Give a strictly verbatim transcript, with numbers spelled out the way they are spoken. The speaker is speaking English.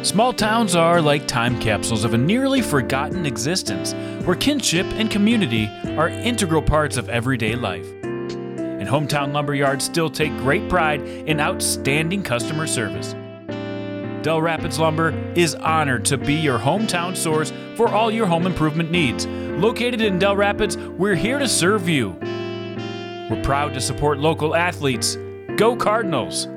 Small towns are like time capsules of a nearly forgotten existence, where kinship and community are integral parts of everyday life. And hometown lumberyards still take great pride in outstanding customer service. Dell Rapids Lumber is honored to be your hometown source for all your home improvement needs. Located in Dell Rapids, we're here to serve you. We're proud to support local athletes. Go Cardinals!